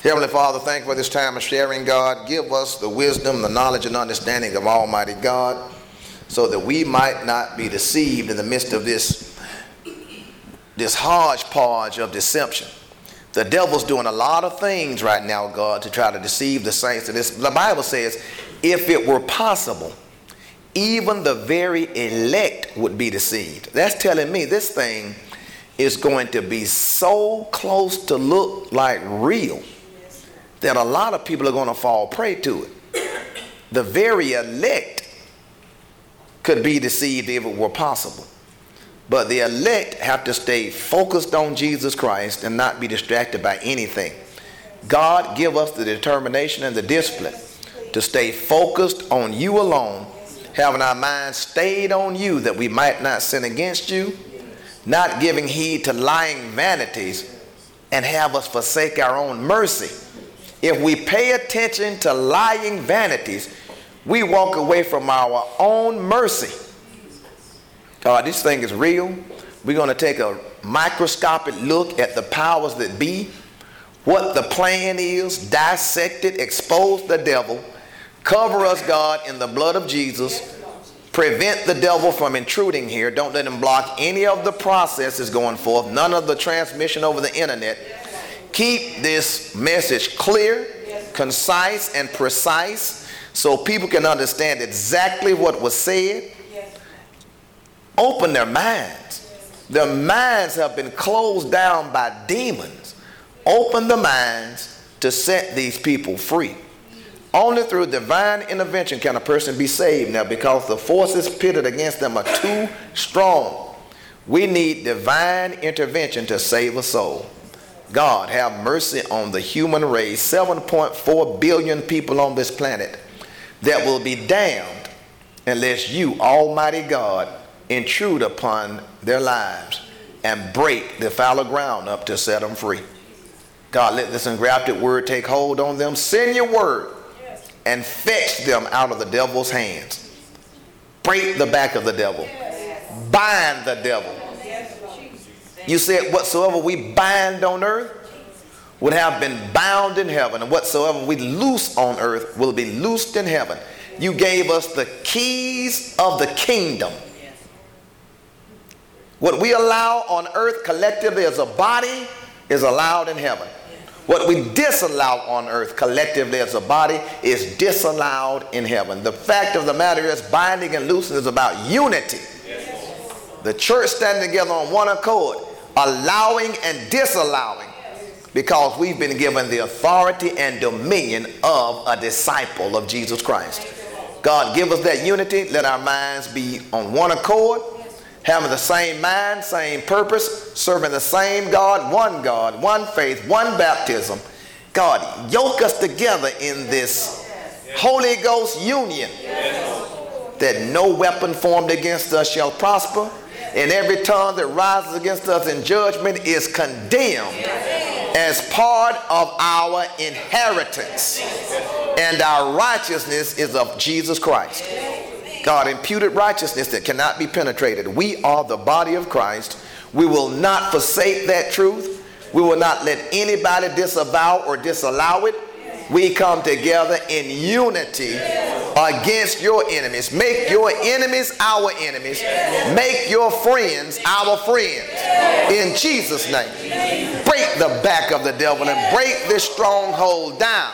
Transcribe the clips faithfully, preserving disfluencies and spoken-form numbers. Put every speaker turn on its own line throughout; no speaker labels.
Heavenly Father, thank you for this time of sharing, God. Give us the wisdom, the knowledge, and understanding of Almighty God, so that we might not be deceived in the midst of this, this hodgepodge of deception. The devil's doing a lot of things right now, God, to try to deceive the saints. And this, the Bible says, if it were possible, even the very elect would be deceived. That's telling me this thing is going to be so close to look like real that a lot of people are going to fall prey to it. The very elect could be deceived if it were possible. But the elect have to stay focused on Jesus Christ and not be distracted by anything. God, give us the determination and the discipline to stay focused on you alone, having our minds stayed on you that we might not sin against you, not giving heed to lying vanities, and have us forsake our own mercy. If we pay attention to lying vanities, we walk away from our own mercy. God, this thing is real. We're going to take a microscopic look at the powers that be, what the plan is, dissect it, expose the devil, cover us, God, in the blood of Jesus, prevent the devil from intruding here. Don't let him block any of the processes going forth, none of the transmission over the internet. Keep this message clear, concise, and precise so people can understand exactly what was said. Open their minds. Their minds have been closed down by demons. Open the minds to set these people free. Only through divine intervention can a person be saved now, because the forces pitted against them are too strong. We need divine intervention to save a soul. God, have mercy on the human race, seven point four billion people on this planet that will be damned unless you, Almighty God, intrude upon their lives and break the fallow ground up to set them free. God, let this engrafted word take hold on them. Send your word and fetch them out of the devil's hands. Break the back of the devil. Bind the devil. You said whatsoever we bind on earth would have been bound in heaven, and whatsoever we loose on earth will be loosed in heaven. You gave us the keys of the kingdom. What we allow on earth collectively as a body is allowed in heaven. What we disallow on earth collectively as a body is disallowed in heaven. The fact of the matter is, binding and loosing is about unity. The church standing together on one accord, allowing and disallowing, because we've been given the authority and dominion of a disciple of Jesus Christ. God, give us that unity. Let our minds be on one accord, having the same mind, same purpose, serving the same God, one God, one faith, one baptism. God, yoke us together in this Holy Ghost union, that no weapon formed against us shall prosper, and every tongue that rises against us in judgment is condemned as part of our inheritance, and our righteousness is of Jesus Christ. God, imputed righteousness that cannot be penetrated. We are the body of Christ. We will not forsake that truth. We will not let anybody disavow or disallow it. We come together in unity against your enemies. Make your enemies our enemies. Make your friends our friends. In Jesus' name. Break the back of the devil and break this stronghold down.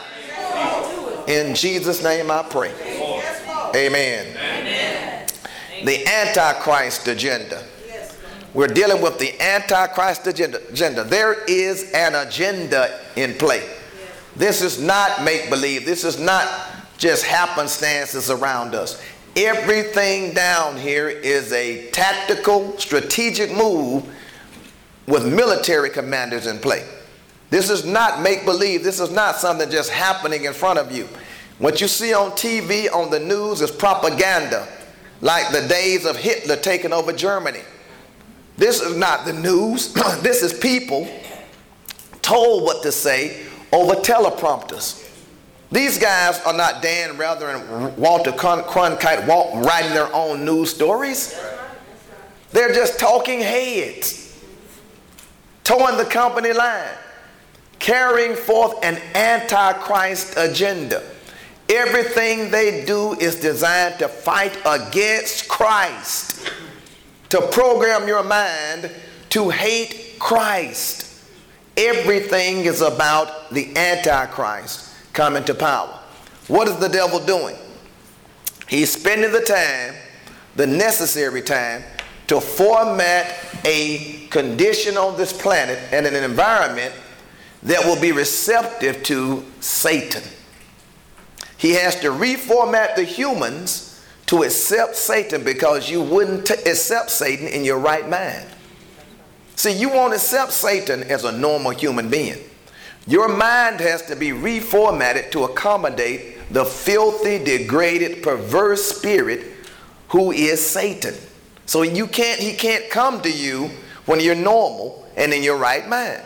In Jesus' name I pray. Amen. Amen. The Antichrist agenda. We're dealing with the Antichrist agenda. agenda. There is an agenda in play. This is not make-believe. This is not just happenstances around us. Everything down here is a tactical, strategic move with military commanders in play. This is not make-believe. This is not something just happening in front of you. What you see on T V, on the news, is propaganda, like the days of Hitler taking over Germany. This is not the news. This is people told what to say over teleprompters. These guys are not Dan Rather and Walter Cronkite writing their own news stories. They're just talking heads, towing the company line, carrying forth an antichrist agenda. Everything they do is designed to fight against Christ, to program your mind to hate Christ. Everything is about the Antichrist coming to power. What is the devil doing? He's spending the time, the necessary time, to format a condition on this planet and an environment that will be receptive to Satan. He has to reformat the humans to accept Satan, because you wouldn't t- accept Satan in your right mind. See, you won't accept Satan as a normal human being. Your mind has to be reformatted to accommodate the filthy, degraded, perverse spirit who is Satan. So you can't, he can't come to you when you're normal and in your right mind.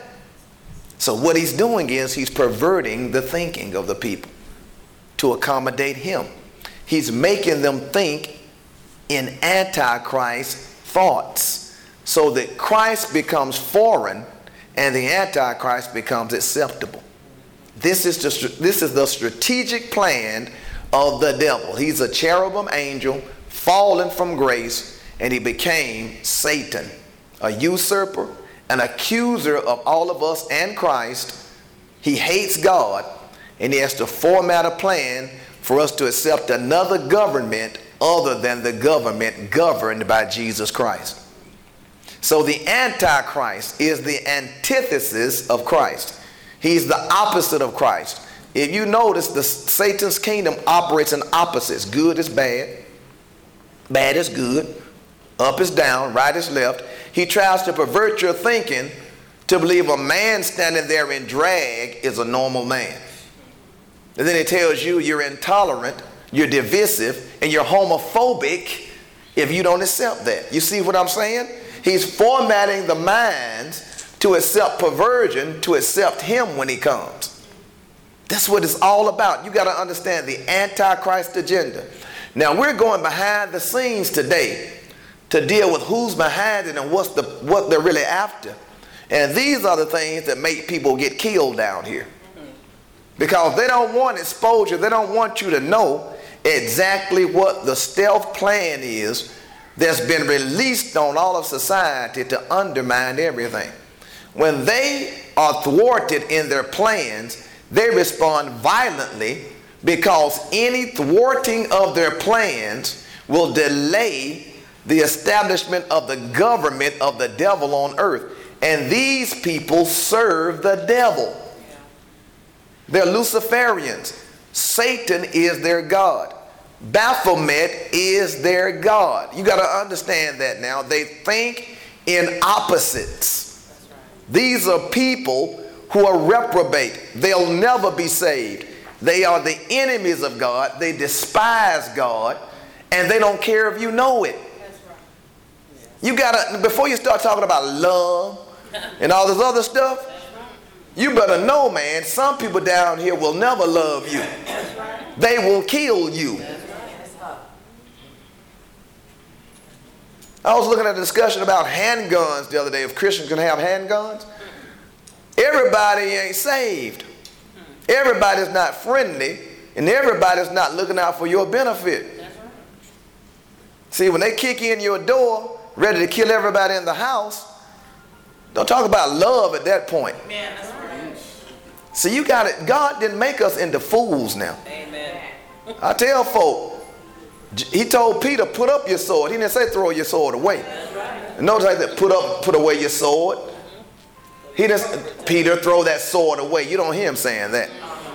So what he's doing is he's perverting the thinking of the people to accommodate him. He's making them think in Antichrist thoughts, so that Christ becomes foreign and the Antichrist becomes acceptable. This is the, this is the strategic plan of the devil. He's a cherubim angel fallen from grace, and he became Satan, a usurper, an accuser of all of us and Christ. He hates God, and he has to format a plan for us to accept another government other than the government governed by Jesus Christ. So the Antichrist is the antithesis of Christ. He's the opposite of Christ. If you notice, the Satan's kingdom operates in opposites. Good is bad, bad is good, up is down, right is left. He tries to pervert your thinking to believe a man standing there in drag is a normal man. And then he tells you you're intolerant, you're divisive, and you're homophobic if you don't accept that. You see what I'm saying? He's formatting the minds to accept perversion, to accept him when he comes. That's what it's all about. You got to understand the Antichrist agenda. Now we're going behind the scenes today to deal with who's behind it and what's the what they're really after. And these are the things that make people get killed down here. Because they don't want exposure. They don't want you to know exactly what the stealth plan is that's been released on all of society to undermine everything. When they are thwarted in their plans, they respond violently, because any thwarting of their plans will delay the establishment of the government of the devil on earth. And these people serve the devil. They're Luciferians. Satan is their God. Baphomet is their God. You got to understand that now. They think in opposites. That's right. These are people who are reprobate. They'll never be saved. They are the enemies of God. They despise God, and they don't care if you know it. That's right. Yes. You got to, before you start talking about love and all this other stuff, you better know, man, some people down here will never love you. They will kill you. I was looking at a discussion about handguns the other day, if Christians can have handguns. Everybody ain't saved. Everybody's not friendly, and everybody's not looking out for your benefit. See, when they kick in your door, ready to kill everybody in the house, don't talk about love at that point. Man, that's right. So you got it. God didn't make us into fools now. Amen. I tell folk, he told Peter, put up your sword. He didn't say throw your sword away. That's right. Notice I said, put up, put away your sword. He didn't, Peter, throw that sword away. You don't hear him saying that.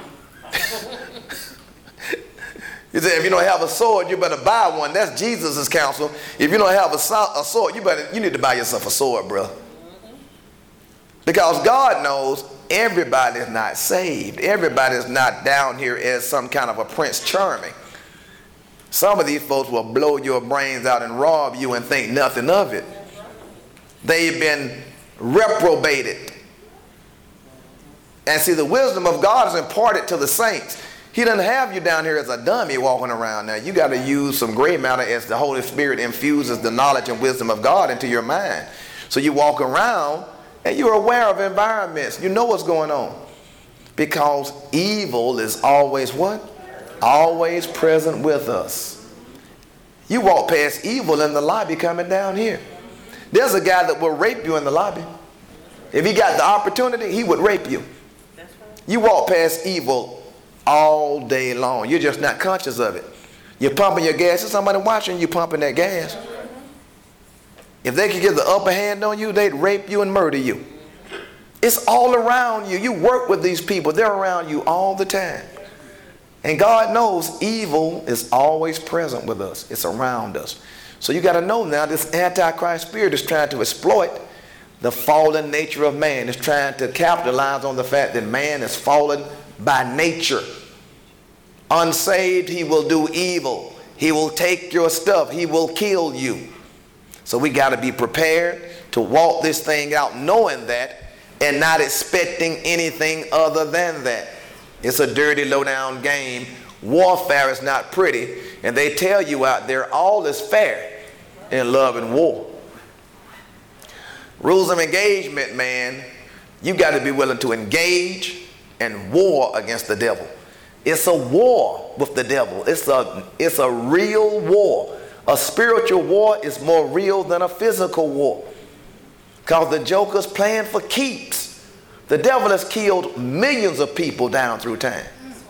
He said, if you don't have a sword, you better buy one. That's Jesus' counsel. If you don't have a, a sword, you better, you need to buy yourself a sword, bro. Because God knows everybody's not saved. Everybody's not down here as some kind of a Prince Charming. Some of these folks will blow your brains out and rob you and think nothing of it. They've been reprobated. And see, the wisdom of God is imparted to the saints. He doesn't have you down here as a dummy walking around now. You got to use some gray matter as the Holy Spirit infuses the knowledge and wisdom of God into your mind. So you walk around and you're aware of environments. You know what's going on. Because evil is always what? Always present with us. You walk past evil in the lobby coming down here. There's a guy that will rape you in the lobby. If he got the opportunity, he would rape you. You walk past evil all day long. You're just not conscious of it. You're pumping your gas. There's somebody watching you pumping that gas. If they could get the upper hand on you, they'd rape you and murder you. It's all around you. You work with these people. They're around you all the time. And God knows evil is always present with us. It's around us. So you got to know now this Antichrist spirit is trying to exploit the fallen nature of man. It's trying to capitalize on the fact that man is fallen by nature. Unsaved, he will do evil. He will take your stuff. He will kill you. So we got to be prepared to walk this thing out knowing that and not expecting anything other than that. It's a dirty, low-down game. Warfare is not pretty. And they tell you out there all is fair in love and war. Rules of engagement, man. You got to be willing to engage and war against the devil. It's a war with the devil. It's a, it's a real war. A spiritual war is more real than a physical war. Because the joker's playing for keeps. The devil has killed millions of people down through time.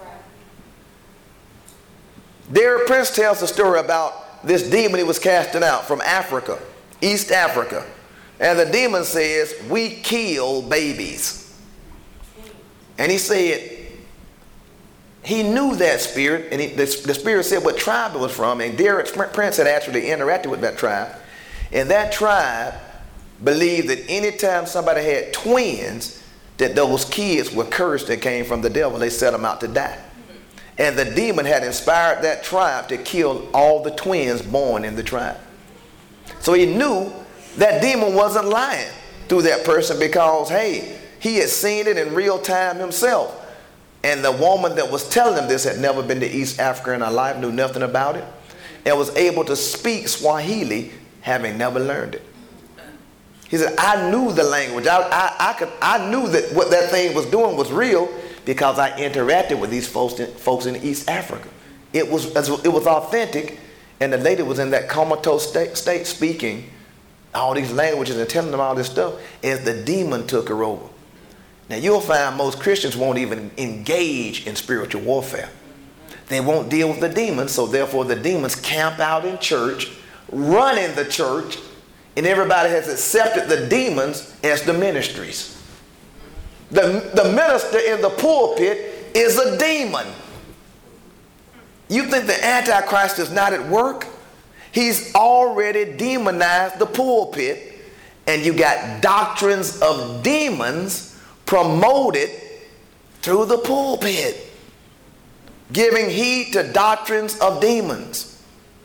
Derek Prince tells the story about this demon he was casting out from Africa, East Africa. And the demon says, we kill babies. And he said, he knew that spirit, and he, the, the spirit said what tribe it was from, and Derek Prince had actually interacted with that tribe. And that tribe believed that anytime somebody had twins, that those kids were cursed and came from the devil. They set them out to die. And the demon had inspired that tribe to kill all the twins born in the tribe. So he knew that demon wasn't lying through that person because, hey, he had seen it in real time himself. And the woman that was telling him this had never been to East Africa in her life, knew nothing about it, and was able to speak Swahili, having never learned it. He said, I knew the language. I, I, I, could, I knew that what that thing was doing was real because I interacted with these folks in, folks in East Africa. It was, it was authentic, and the lady was in that comatose state, state speaking all these languages and telling them all this stuff as the demon took her over. Now you'll find most Christians won't even engage in spiritual warfare. They won't deal with the demons, so therefore the demons camp out in church, run in the church, and everybody has accepted the demons as the ministries. The, the minister in the pulpit is a demon. You think the Antichrist is not at work? He's already demonized the pulpit, and you got doctrines of demons promoted through the pulpit, giving heed to doctrines of demons.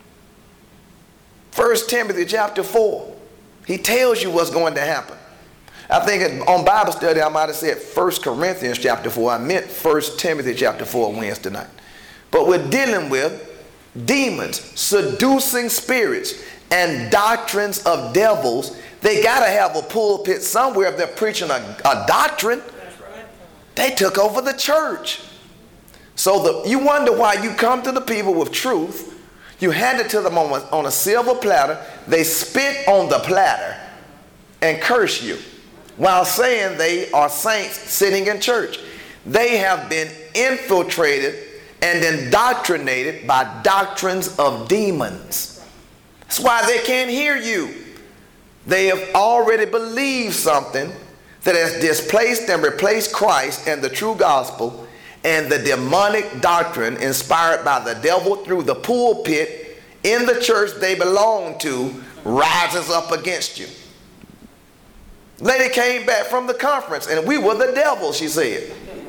First Timothy chapter four. He tells you what's going to happen. I think on Bible study I might have said First Corinthians chapter four. I meant First Timothy chapter four Wednesday night. But we're dealing with demons, seducing spirits, and doctrines of devils. They got to have a pulpit somewhere if they're preaching a, a doctrine. They took over the church. So the, you wonder why you come to the people with truth. You hand it to them on a, on a silver platter. They spit on the platter and curse you while saying they are saints sitting in church. They have been infiltrated and indoctrinated by doctrines of demons. That's why they can't hear you. They have already believed something that has displaced and replaced Christ and the true gospel, and the demonic doctrine inspired by the devil through the pulpit in the church they belong to rises up against you. Lady came back from the conference and we were the devil, she said.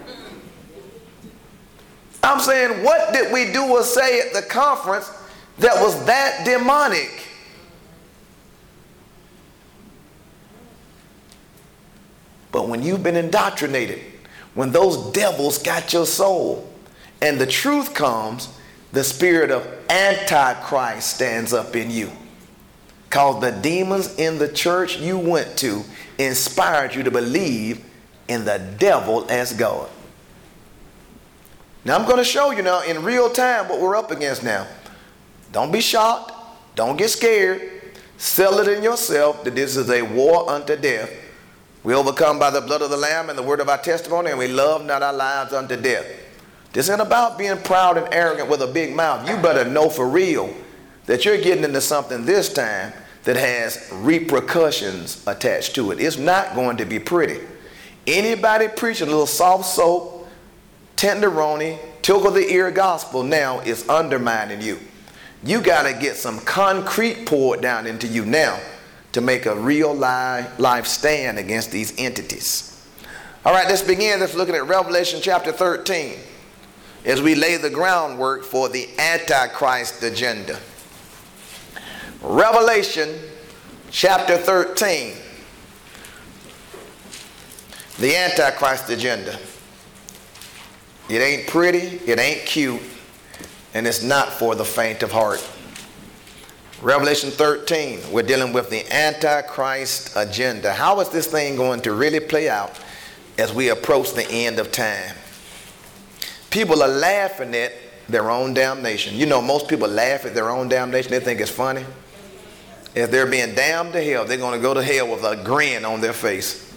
I'm saying, what did we do or say at the conference that was that demonic? But when you've been indoctrinated, when those devils got your soul and the truth comes, the spirit of Antichrist stands up in you. Because the demons in the church you went to inspired you to believe in the devil as God. Now I'm going to show you now in real time what we're up against now. Don't be shocked. Don't get scared. Settle it in yourself that this is a war unto death. We overcome by the blood of the Lamb and the word of our testimony, and we love not our lives unto death. This ain't about being proud and arrogant with a big mouth. You better know for real that you're getting into something this time that has repercussions attached to it. It's not going to be pretty. Anybody preaching a little soft soap, tenderoni, tickle the ear gospel now is undermining you. You got to get some concrete poured down into you now to make a real life, life stand against these entities. All right, let's begin. Let's look at Revelation chapter thirteen as we lay the groundwork for the Antichrist agenda. Revelation chapter thirteen, the Antichrist agenda. It ain't pretty, it ain't cute, and it's not for the faint of heart. Revelation thirteen, we're dealing with the Antichrist agenda. How is this thing going to really play out as we approach the end of time? People are laughing at their own damnation. You know, most people laugh at their own damnation. They think it's funny. If they're being damned to hell, they're going to go to hell with a grin on their face.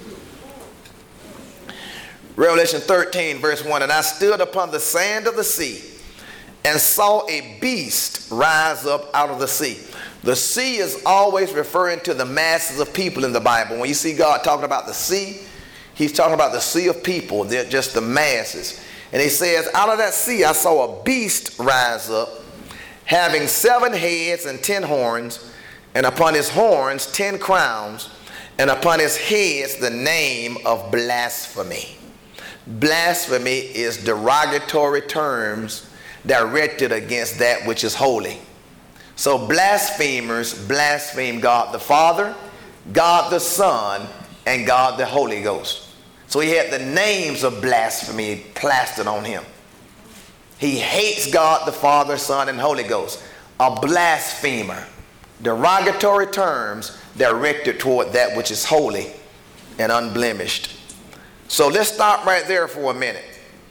Revelation thirteen, verse one, and I stood upon the sand of the sea and saw a beast rise up out of the sea. The sea is always referring to the masses of people in the Bible. When you see God talking about the sea, he's talking about the sea of people. They're just the masses. And he says, out of that sea I saw a beast rise up, having seven heads and ten horns, and upon his horns ten crowns, and upon his heads the name of blasphemy. Blasphemy is derogatory terms directed against that which is holy. So blasphemers blaspheme God the Father, God the Son, and God the Holy Ghost. So he had the names of blasphemy plastered on him. He hates God the Father, Son, and Holy Ghost. A blasphemer. Derogatory terms directed toward that which is holy and unblemished. So let's stop right there for a minute.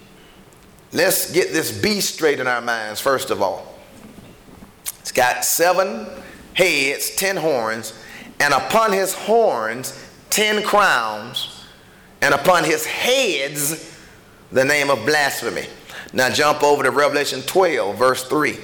Let's get this beast straight in our minds, first of all. It's got seven heads, ten horns, and upon his horns, ten crowns, and upon his heads, the name of blasphemy. Now jump over to Revelation twelve, verse three.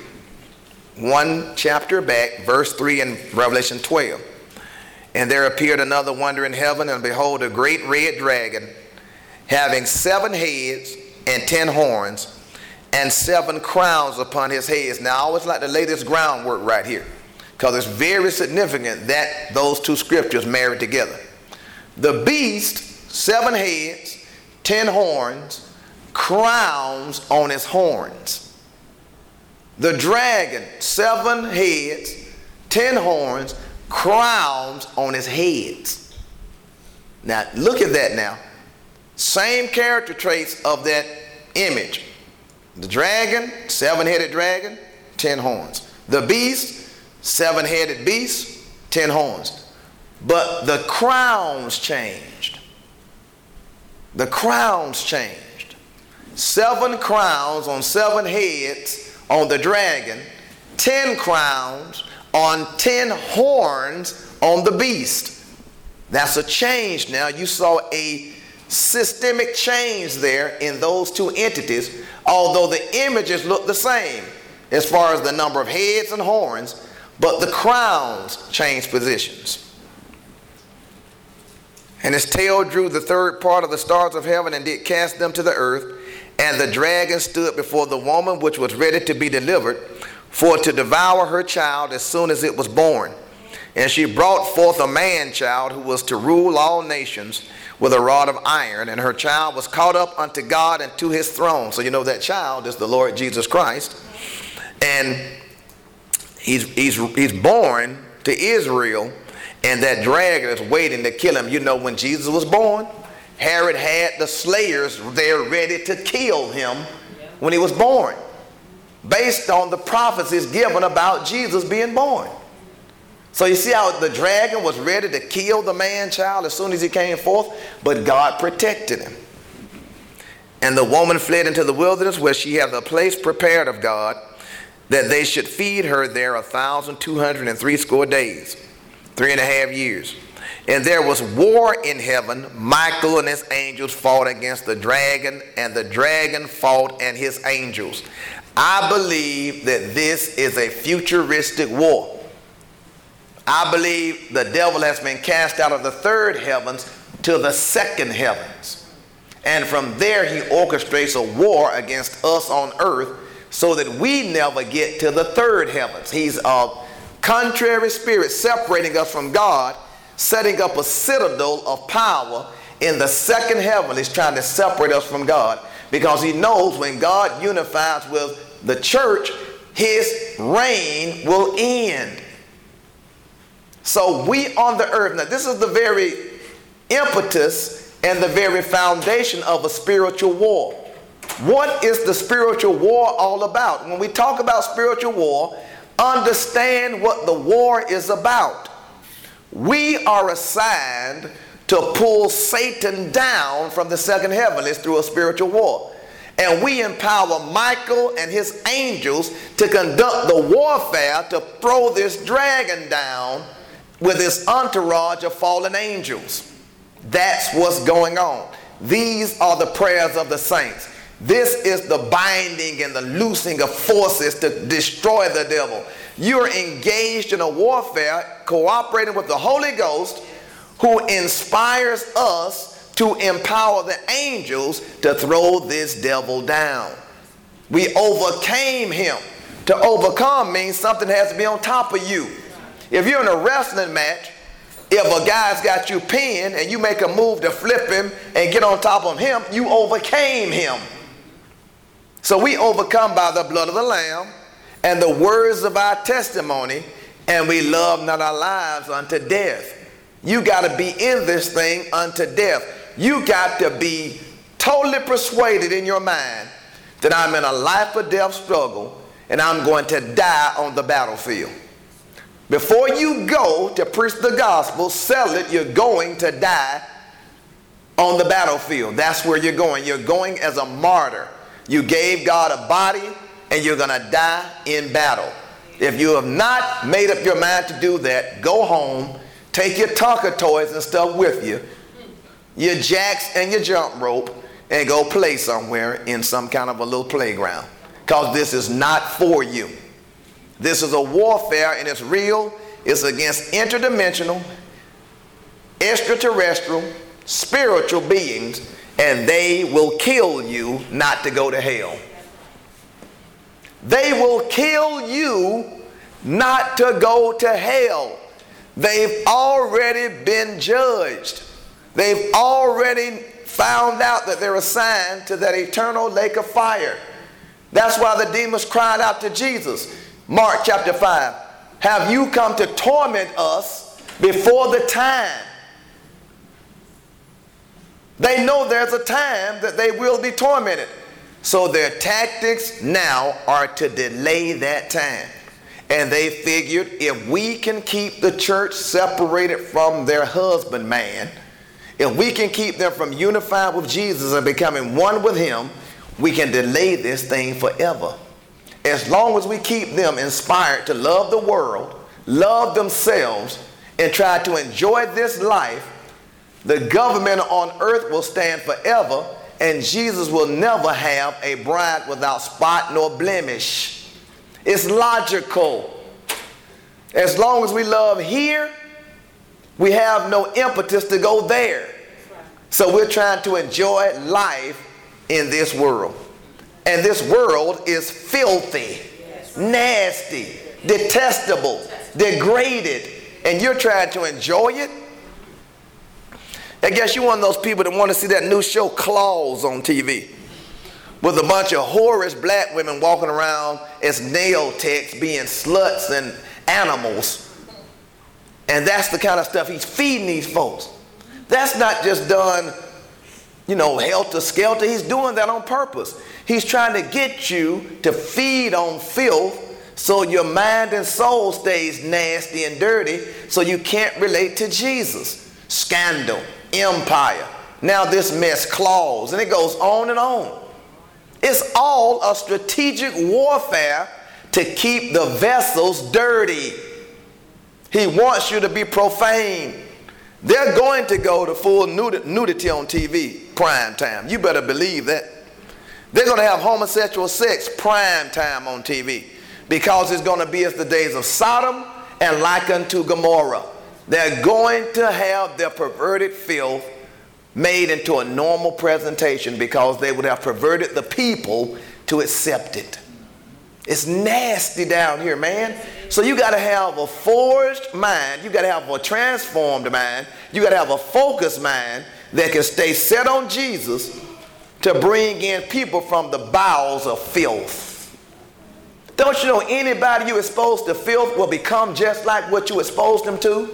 One chapter back, verse three in Revelation twelve. And there appeared another wonder in heaven, and behold, a great red dragon, having seven heads and ten horns, and seven crowns upon his heads. Now, I always like to lay this groundwork right here, because it's very significant that those two scriptures married together. The beast, seven heads, ten horns, crowns on his horns. The dragon, seven heads, ten horns, crowns on his heads. Now, look at that now. Same character traits of that image. The dragon, seven-headed dragon, ten horns. The beast, seven-headed beast, ten horns. But the crowns changed. The crowns changed. Seven crowns on seven heads on the dragon, ten crowns on ten horns on the beast. That's a change now. You saw a systemic change there in those two entities, although the images look the same as far as the number of heads and horns, but the crowns changed positions. And his tail drew the third part of the stars of heaven and did cast them to the earth. And the dragon stood before the woman which was ready to be delivered, for to devour her child as soon as it was born. And she brought forth a man-child who was to rule all nations with a rod of iron, and her child was caught up unto God and to his throne. So you know that child is the Lord Jesus Christ. And he's, he's, he's born to Israel, and that dragon is waiting to kill him. You know, when Jesus was born, Herod had the slayers there ready to kill him when he was born, based on the prophecies given about Jesus being born. So you see how the dragon was ready to kill the man-child as soon as he came forth, but God protected him. And the woman fled into the wilderness, where she had a place prepared of God, that they should feed her there a thousand two hundred and threescore days, three and a half years. And there was war in heaven. Michael and his angels fought against the dragon, and the dragon fought and his angels. I believe that this is a futuristic war. I believe the devil has been cast out of the third heavens to the second heavens. And from there he orchestrates a war against us on earth so that we never get to the third heavens. He's a contrary spirit separating us from God, setting up a citadel of power in the second heaven. He's trying to separate us from God because he knows when God unifies with the church, his reign will end. So we on the earth, now this is the very impetus and the very foundation of a spiritual war. What is the spiritual war all about? When we talk about spiritual war, understand what the war is about. We are assigned to pull Satan down from the second heavens through a spiritual war. And we empower Michael and his angels to conduct the warfare to throw this dragon down with his entourage of fallen angels. That's what's going on. These are the prayers of the saints. This is the binding and the loosing of forces to destroy the devil. You're engaged in a warfare, cooperating with the Holy Ghost, who inspires us to empower the angels to throw this devil down. We overcame him. To overcome means something has to be on top of you. If you're in a wrestling match, if a guy's got you pinned and you make a move to flip him and get on top of him, you overcame him. So we overcome by the blood of the Lamb and the words of our testimony, and we love not our lives unto death. You got to be in this thing unto death. You got to be totally persuaded in your mind that I'm in a life or death struggle and I'm going to die on the battlefield. Before you go to preach the gospel, sell it, you're going to die on the battlefield. That's where you're going. You're going as a martyr. You gave God a body and you're going to die in battle. If you have not made up your mind to do that, go home, take your Tonka toys and stuff with you, your jacks and your jump rope, and go play somewhere in some kind of a little playground. Because this is not for you. This is a warfare, and it's real. It's against interdimensional, extraterrestrial, spiritual beings, and they will kill you not to go to hell. They will kill you not to go to hell. They've already been judged. They've already found out that they're assigned to that eternal lake of fire. That's why the demons cried out to Jesus. Mark chapter five, have you come to torment us before the time? They know there's a time that they will be tormented. So their tactics now are to delay that time. And they figured if we can keep the church separated from their husbandman, if we can keep them from unifying with Jesus and becoming one with him, we can delay this thing forever. As long as we keep them inspired to love the world, love themselves, and try to enjoy this life, the government on earth will stand forever, and Jesus will never have a bride without spot nor blemish. It's logical. As long as we love here, we have no impetus to go there. So we're trying to enjoy life in this world. And this world is filthy, nasty, detestable, degraded, and you're trying to enjoy it? I guess you're one of those people that want to see that new show Claws on T V with a bunch of whorish black women walking around as nail techs being sluts and animals. And that's the kind of stuff he's feeding these folks. That's not just done, you know, helter-skelter. He's doing that on purpose. He's trying to get you to feed on filth so your mind and soul stays nasty and dirty so you can't relate to Jesus. Scandal, empire, Now this mess claws, and it goes on and on. It's all a strategic warfare to keep the vessels dirty. He wants you to be profane. They're going to go to full nudi- nudity on T V, prime time. You better believe that. They're going to have homosexual sex prime time on T V, because it's going to be as the days of Sodom and like unto Gomorrah. They're going to have their perverted filth made into a normal presentation, because they would have perverted the people to accept it. It's nasty down here, man. So you got to have a forged mind. You got to have a transformed mind. You got to have a focused mind that can stay set on Jesus to bring in people from the bowels of filth. Don't you know anybody you expose to filth will become just like what you exposed them to?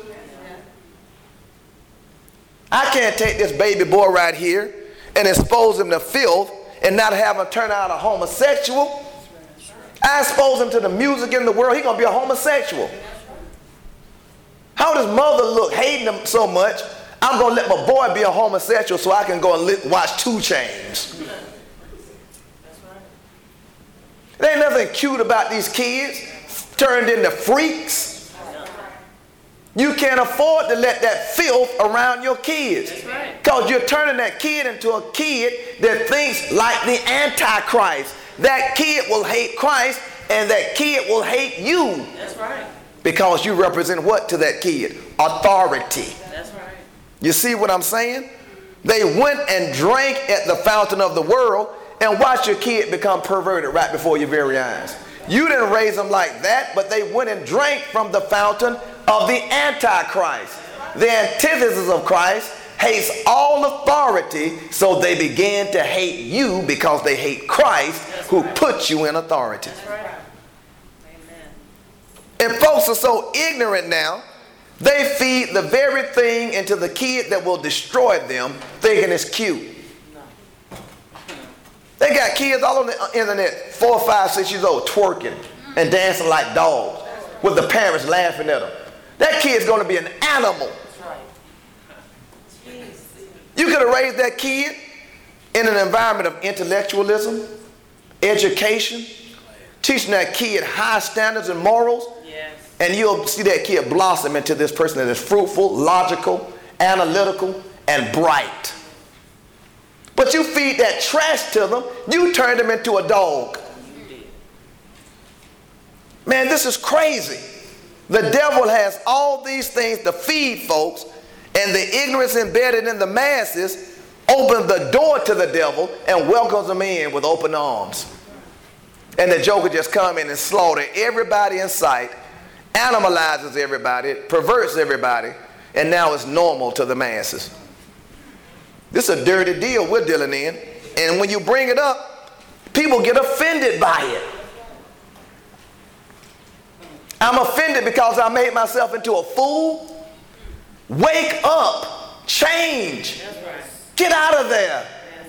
I can't take this baby boy right here and expose him to filth and not have him turn out a homosexual. I expose him to the music in the world, he's going to be a homosexual. How does mother look hating him so much? I'm going to let my boy be a homosexual so I can go and li- watch Two Chainz. There ain't nothing cute about these kids turned into freaks. You can't afford to let that filth around your kids, because you're turning that kid into a kid that thinks like the Antichrist. That kid will hate Christ, and that kid will hate you. That's right. Because you represent what to that kid? Authority. That's right. You see what I'm saying? They went and drank at the fountain of the world, and watched your kid become perverted right before your very eyes. You didn't raise them like that, but they went and drank from the fountain of the Antichrist. The antithesis of Christ hates all authority, so they began to hate you because they hate Christ, who put you in authority. And folks are so ignorant now, they feed the very thing into the kid that will destroy them, thinking it's cute. They got kids all on the internet, four, five, six years old, twerking and dancing like dogs, with the parents laughing at them. That kid's going to be an animal. You could have raised that kid in an environment of intellectualism, education, teaching that kid high standards and morals, yes. And you'll see that kid blossom into this person that is fruitful, logical, analytical, and bright. But you feed that trash to them, you turn them into a dog. Man, this is crazy. The devil has all these things to feed folks, and the ignorance embedded in the masses opens the door to the devil and welcomes them in with open arms. And the joker just come in and slaughter everybody in sight, animalizes everybody, perverts everybody, and now it's normal to the masses. This is a dirty deal we're dealing in. And when you bring it up, people get offended by it. I'm offended because I made myself into a fool. Wake up. Change. Get out of there.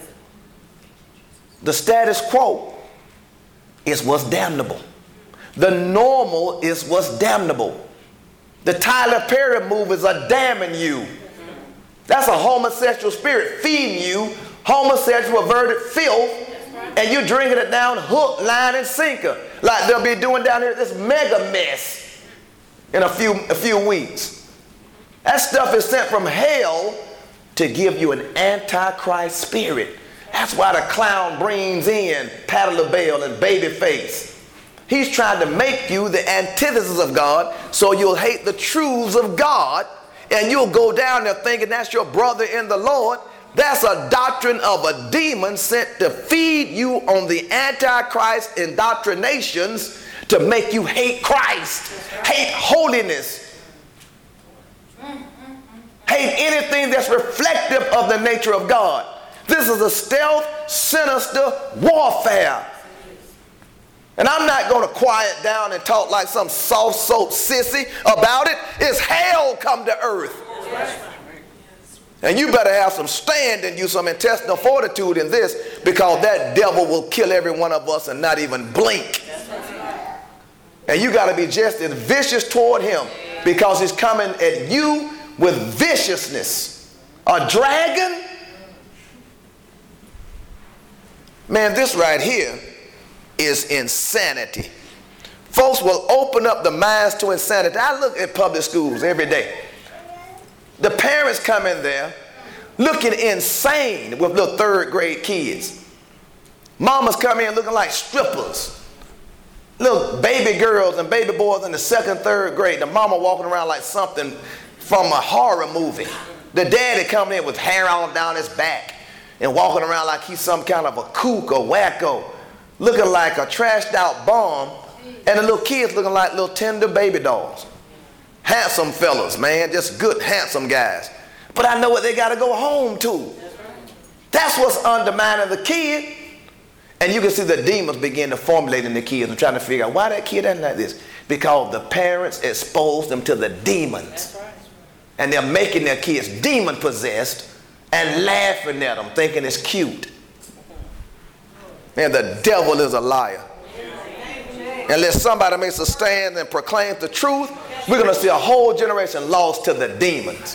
The status quo is what's damnable. The normal is what's damnable. The Tyler Perry movies are damning you. That's a homosexual spirit feeding you homosexual perverted filth, and you drinking it down hook, line, and sinker, like they'll be doing down here this mega mess in a few a few weeks. That stuff is sent from hell to give you an antichrist spirit. That's why the clown brings in Patti LaBelle and Babyface. He's trying to make you the antithesis of God, so you'll hate the truths of God. And you'll go down there thinking that's your brother in the Lord. That's a doctrine of a demon sent to feed you on the Antichrist indoctrinations to make you hate Christ, hate holiness, hate anything that's reflective of the nature of God. This is a stealth, sinister warfare. And I'm not going to quiet down and talk like some soft soap sissy about it. It's hell come to earth. And you better have some stand in you, some intestinal fortitude in this, because that devil will kill every one of us and not even blink. And you got to be just as vicious toward him, because he's coming at you with viciousness. A dragon Man, this right here is insanity. Folks will open up the minds to insanity. I look at public schools every day. The parents come in there looking insane with little third grade kids. Mamas come in looking like strippers. Little baby girls and baby boys in the second, third grade. The mama walking around like something from a horror movie. The daddy coming in with hair all down his back and walking around like he's some kind of a kook or wacko, looking like a trashed out bomb, and the little kids looking like little tender baby dolls. Handsome fellas, man, just good handsome guys. But I know what they got to go home to. That's what's undermining the kid. And you can see the demons begin to formulate in the kids and trying to figure out why that kid ain't like this. Because the parents exposed them to the demons. And they're making their kids demon possessed and laughing at them, thinking it's cute. And the devil is a liar. Unless somebody makes a stand and proclaims the truth, we're going to see a whole generation lost to the demons.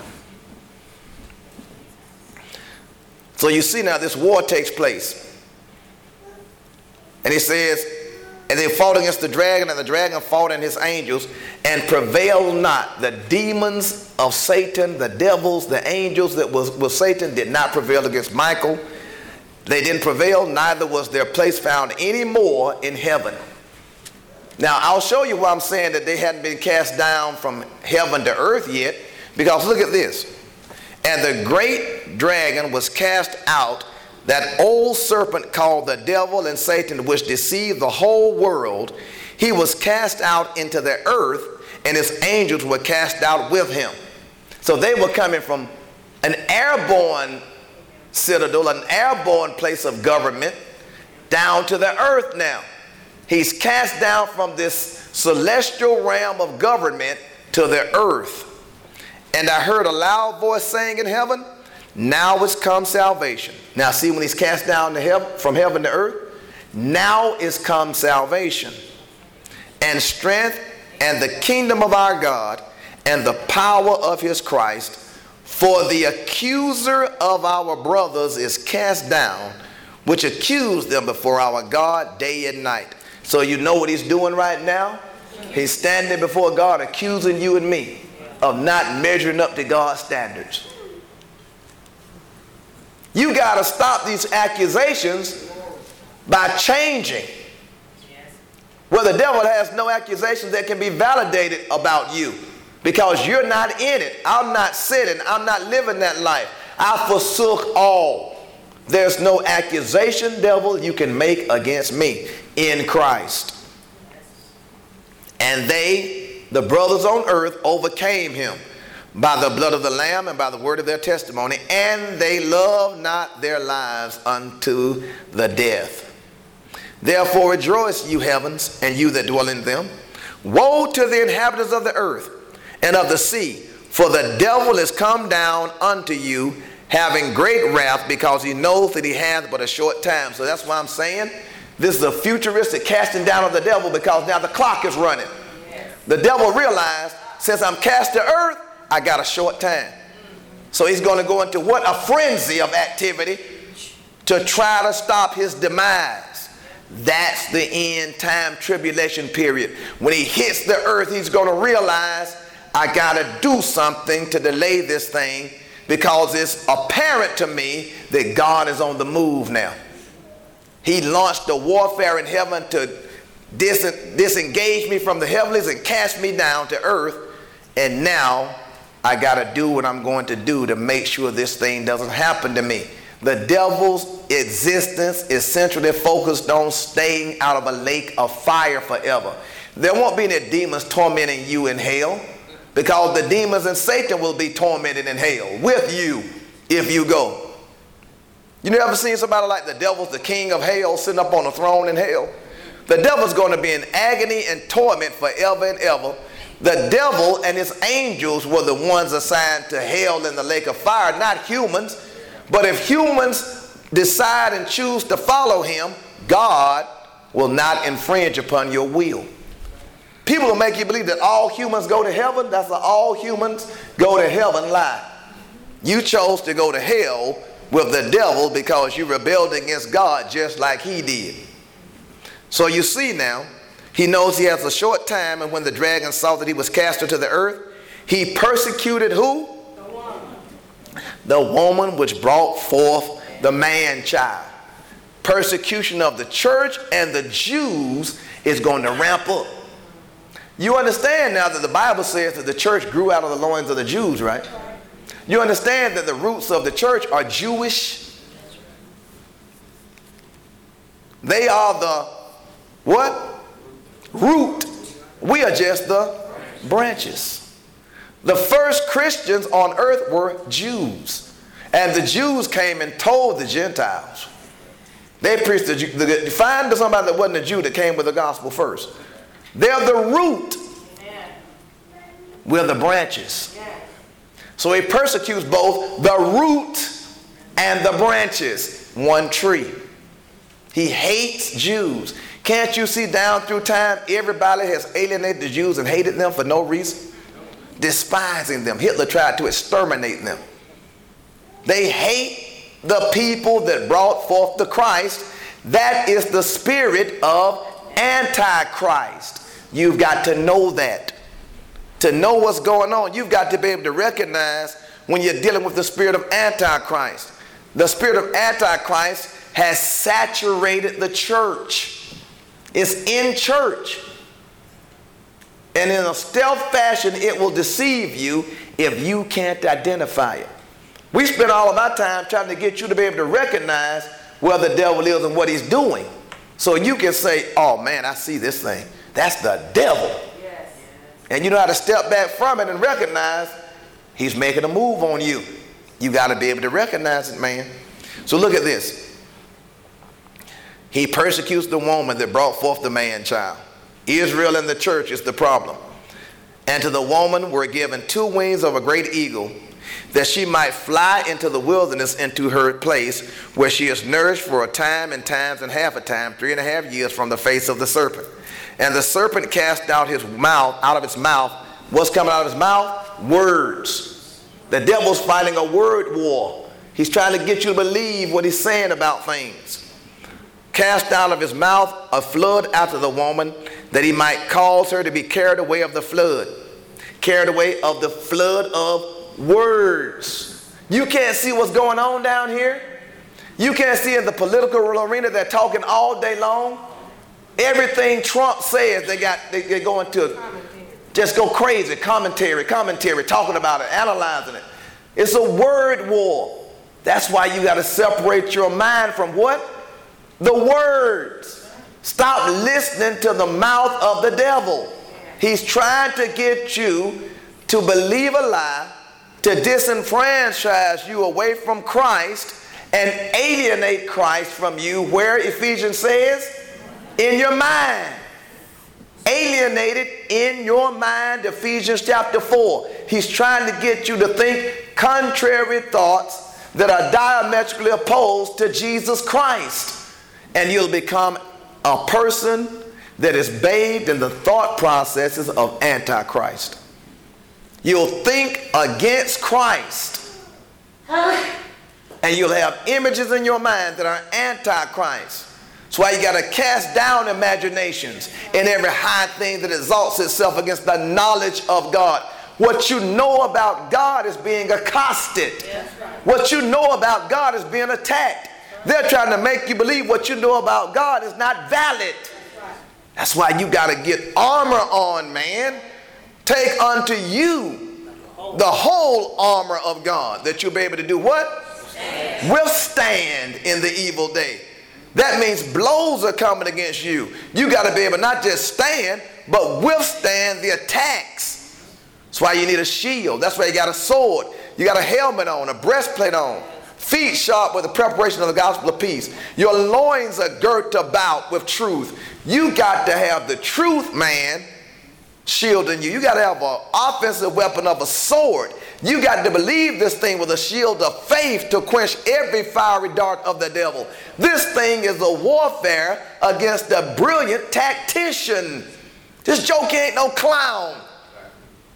So you see now this war takes place. And he says, and they fought against the dragon, and the dragon fought and his angels, and prevailed not. The demons of Satan, the devils, the angels that was with Satan did not prevail against Michael. They didn't prevail, neither was their place found any more in heaven. Now, I'll show you why I'm saying that they hadn't been cast down from heaven to earth yet, because look at this. And the great dragon was cast out, that old serpent called the devil and Satan, which deceived the whole world. He was cast out into the earth, and his angels were cast out with him. So they were coming from an airborne citadel, an airborne place of government, down to the earth now. He's cast down from this celestial realm of government to the earth. And I heard a loud voice saying in heaven, now is come salvation. Now see, when he's cast down to heaven, from heaven to earth, now is come salvation and strength and the kingdom of our God and the power of his Christ. For the accuser of our brothers is cast down, which accused them before our God day and night. So you know what he's doing right now? He's standing before God accusing you and me of not measuring up to God's standards. You got to stop these accusations by changing. Well, the devil has no accusations that can be validated about you because you're not in it. I'm not sitting. I'm not living that life. I forsook all. There's no accusation, devil, you can make against me in Christ. And they, the brothers on earth, overcame him by the blood of the Lamb and by the word of their testimony, and they loved not their lives unto the death. Therefore rejoice, you heavens, and you that dwell in them. Woe to the inhabitants of the earth and of the sea, for the devil is come down unto you, having great wrath, because he knows that he hath but a short time. So that's why I'm saying this is a futuristic casting down of the devil, because now the clock is running. The devil realized, since I'm cast to earth, I got a short time. So he's going to go into what? A frenzy of activity to try to stop his demise. That's the end time tribulation period. When he hits the earth, he's going to realize, I got to do something to delay this thing, because it's apparent to me that God is on the move now. He launched a warfare in heaven to dis- disengage me from the heavens and cast me down to earth. And now I got to do what I'm going to do to make sure this thing doesn't happen to me. The devil's existence is centrally focused on staying out of a lake of fire forever. There won't be any demons tormenting you in hell, because the demons and Satan will be tormented in hell with you if you go. You never seen somebody like the devil's the king of hell sitting up on a throne in hell? The devil's going to be in agony and torment forever and ever. The devil and his angels were the ones assigned to hell in the lake of fire, not humans. But if humans decide and choose to follow him, God will not infringe upon your will. People will make you believe that all humans go to heaven. That's an all humans go to heaven lie. You chose to go to hell with the devil because you rebelled against God just like he did. So you see now, he knows he has a short time, and when the dragon saw that he was cast into the earth, he persecuted who?
The woman.
The woman which brought forth the man-child. Persecution of the church and the Jews is going to ramp up. You understand now that the Bible says that the church grew out of the loins of the Jews, right? You understand that the roots of the church are Jewish. They are the what? Root. We are just the branches. The first Christians on earth were Jews. And the Jews came and told the Gentiles. They preached the, the find somebody that wasn't a Jew that came with the gospel first. They're the root.
Amen.
We're the branches.
Yes.
So he persecutes both the root and the branches. One tree. He hates Jews. Can't you see down through time everybody has alienated the Jews and hated them for no reason? Despising them. Hitler tried to exterminate them. They hate the people that brought forth the Christ. That is the spirit of Antichrist. You've got to know that. To know what's going on, you've got to be able to recognize when you're dealing with the spirit of Antichrist. The spirit of Antichrist has saturated the church. It's in church. And in a stealth fashion, it will deceive you if you can't identify it. We spend all of our time trying to get you to be able to recognize where the devil is and what he's doing. So you can say, oh man, I see this thing. That's the devil.
Yes.
And you know how to step back from it and recognize he's making a move on you. You got to be able to recognize it, man. So look at this. He persecutes the woman that brought forth the man-child. Israel and the church is the problem. And to the woman were given two wings of a great eagle, that she might fly into the wilderness, into her place, where she is nourished for a time and times and half a time, three and a half years from the face of the serpent. And the serpent cast out his mouth, out of its mouth. What's coming out of his mouth? Words. The devil's fighting a word war. He's trying to get you to believe what he's saying about things. Cast out of his mouth a flood after the woman, that he might cause her to be carried away of the flood. Carried away of the flood of words. You can't see what's going on down here. You can't see in the political arena. They're talking all day long. Everything Trump says, they got they, they're going to just go crazy. Commentary, commentary, talking about it, analyzing it. It's a word war. That's why you got to separate your mind from what? The words. Stop listening to the mouth of the devil. He's trying to get you to believe a lie, to disenfranchise you away from Christ and alienate Christ from you. Where Ephesians says, in your mind. Alienated in your mind, Ephesians chapter four. He's trying to get you to think contrary thoughts that are diametrically opposed to Jesus Christ. And you'll become a person that is bathed in the thought processes of Antichrist. You'll think against Christ. And you'll have images in your mind that are Antichrist. That's why you got to cast down imaginations and every high thing that exalts itself against the knowledge of God. What you know about God is being accosted. What you know about God is being attacked. They're trying to make you believe what you know about God is not valid. That's why you got to get armor on, man. Take unto you the whole armor of God, that you'll be able to do what? Stand. Withstand in the evil day. That means blows are coming against you. You got to be able not just stand, but withstand the attacks. That's why you need a shield. That's why you got a sword. You got a helmet on, a breastplate on. Feet sharp with the preparation of the gospel of peace. Your loins are girt about with truth. You got to have the truth, man, shielding you. You got to have an offensive weapon of a sword. You got to believe this thing with a shield of faith to quench every fiery dart of the devil. This thing is a warfare against a brilliant tactician. This joke ain't no clown.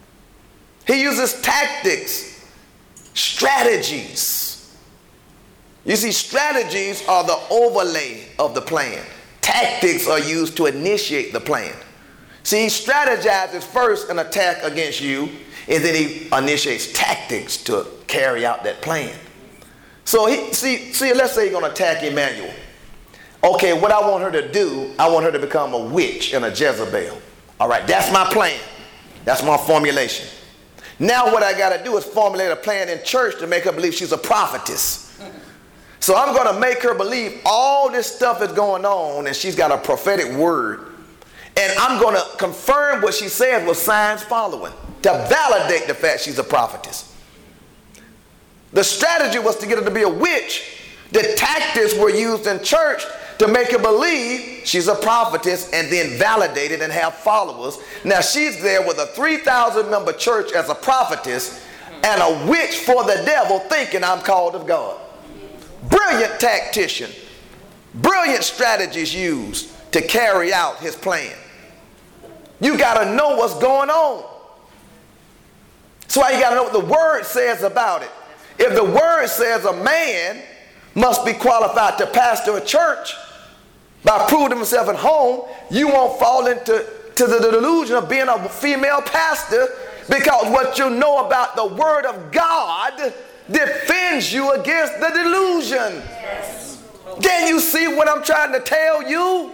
He uses tactics, strategies. You see, strategies are the overlay of the plan. Tactics are used to initiate the plan. See, he strategizes first an attack against you, and then he initiates tactics to carry out that plan. So, he, see, see, let's say you're going to attack Emmanuel. Okay, what I want her to do, I want her to become a witch and a Jezebel. All right, that's my plan. That's my formulation. Now what I got to do is formulate a plan in church to make her believe she's a prophetess. So I'm going to make her believe all this stuff is going on and she's got a prophetic word. And I'm going to confirm what she says with signs following to validate the fact she's a prophetess. The strategy was to get her to be a witch. The tactics were used in church to make her believe she's a prophetess and then validate it and have followers. Now she's there with a three thousand member church as a prophetess and a witch for the devil thinking I'm called of God. Brilliant tactician. Brilliant strategies used to carry out his plan. You got to know what's going on. That's why you got to know what the word says about it. If the word says a man must be qualified to pastor a church by proving himself at home, you won't fall into to the delusion of being a female pastor, because what you know about the word of God defends you against the delusion. Yes. Can you see what I'm trying to tell you?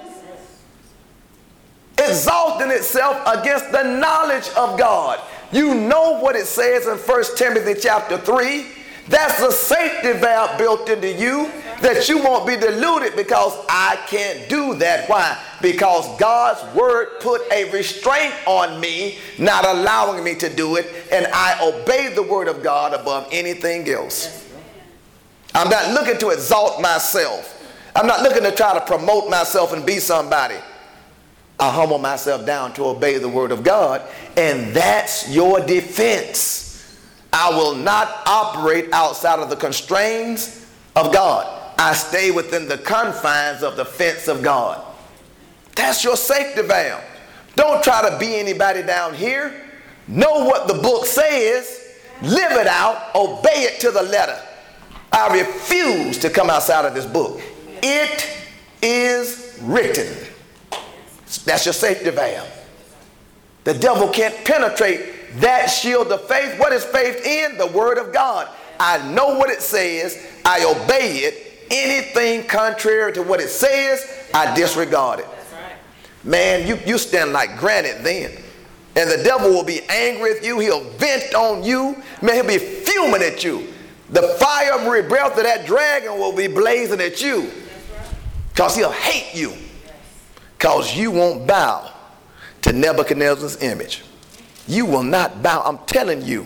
Exalting itself against the knowledge of God. You know what it says in First Timothy chapter three. That's a safety valve built into you that you won't be deluded, because I can't do that. Why? Because God's word put a restraint on me, not allowing me to do it, and I obey the word of God above anything else. I'm not looking to exalt myself. I'm not looking to try to promote myself and be somebody. I humble myself down to obey the word of God, and that's your defense. I will not operate outside of the constraints of God. I stay within the confines of the fence of God. That's your safety valve. Don't try to be anybody down here. Know what the book says, live it out, obey it to the letter. I refuse to come outside of this book. It is written. That's your safety valve. The devil can't penetrate that shield of faith. What is faith in? The word of God. I know what it says. I obey it. Anything contrary to what it says, I disregard it. Man, you, you stand like granite then. And the devil will be angry with you. He'll vent on you. Man, he'll be fuming at you. The fiery breath of that dragon will be blazing at you. Because he'll hate you. Because you won't bow to Nebuchadnezzar's image. You will not bow. I'm telling you.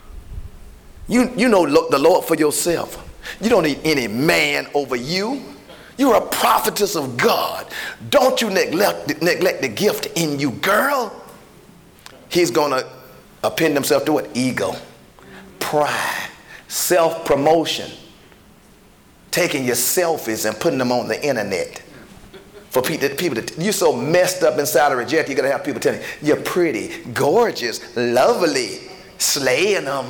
You, you know the Lord for yourself. You don't need any man over you. You're a prophetess of God. Don't you neglect, neglect the gift in you, girl. He's going to append himself to what? Ego, pride, self-promotion, taking your selfies and putting them on the internet. For people, people to, you're so messed up inside of reject, you're going to have people telling you, you're pretty, gorgeous, lovely, slaying them.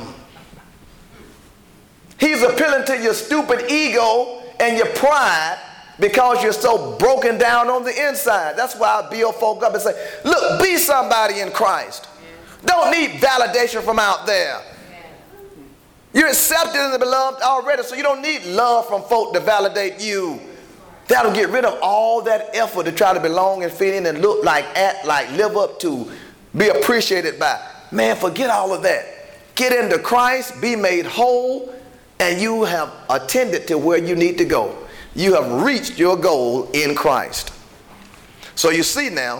He's appealing to your stupid ego and your pride because you're so broken down on the inside. That's why I build folk up and say, look, be somebody in Christ. Don't need validation from out there. You're accepted in the beloved already, so you don't need love from folk to validate you. That'll get rid of all that effort to try to belong and fit in and look like, act like, live up to, be appreciated by. Man, forget all of that. Get into Christ, be made whole, and you have attended to where you need to go. You have reached your goal in Christ. So you see now,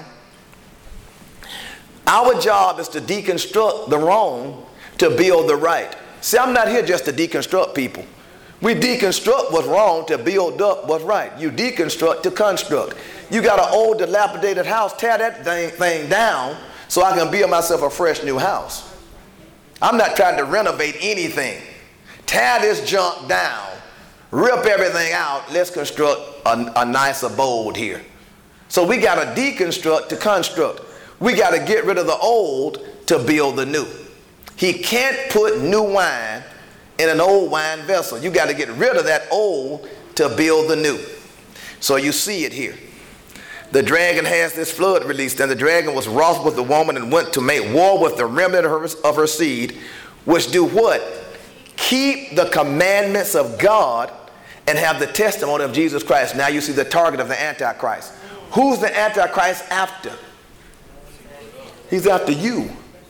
our job is to deconstruct the wrong to build the right. See, I'm not here just to deconstruct people. We deconstruct what's wrong to build up what's right. You deconstruct to construct. You got an old dilapidated house, tear that thing, thing down so I can build myself a fresh new house. I'm not trying to renovate anything. Tear this junk down, rip everything out, let's construct a, a nice abode here. So we got to deconstruct to construct. We got to get rid of the old to build the new. He can't put new wine in an old wine vessel. You got to get rid of that old to build the new. So you see it here. The dragon has this flood released, and the dragon was wroth with the woman and went to make war with the remnant of her, of her seed, which do what? Keep the commandments of God and have the testimony of Jesus Christ. Now you see the target of the Antichrist. Who's the Antichrist after? He's after you.